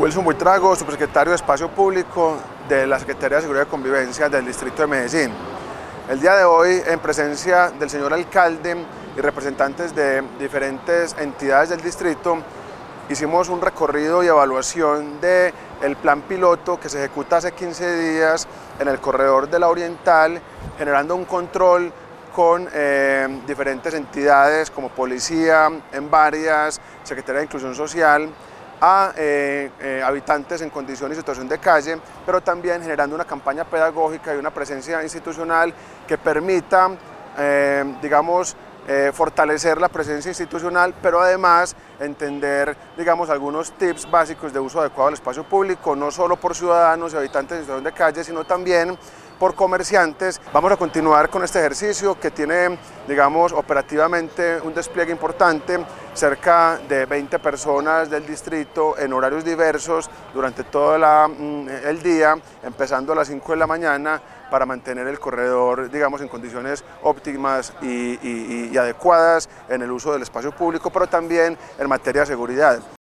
Wilson Buitrago, subsecretario de Espacio Público de la Secretaría de Seguridad y Convivencia del Distrito de Medellín. El día de hoy, en presencia del señor alcalde y representantes de diferentes entidades del distrito, hicimos un recorrido y evaluación del plan piloto que se ejecuta hace 15 días en el corredor de la Oriental, generando un control con diferentes entidades como policía, en varias, Secretaría de Inclusión Social, a habitantes en condición y situación de calle, pero también generando una campaña pedagógica y una presencia institucional que permita, fortalecer la presencia institucional, pero además entender, algunos tips básicos de uso adecuado del espacio público, no solo por ciudadanos y habitantes en situación de calle, sino también por comerciantes. Vamos a continuar con este ejercicio que tiene, operativamente un despliegue importante, cerca de 20 personas del distrito en horarios diversos durante todo el día, empezando a las 5 de la mañana, para mantener el corredor, en condiciones óptimas y adecuadas en el uso del espacio público, pero también en materia de seguridad.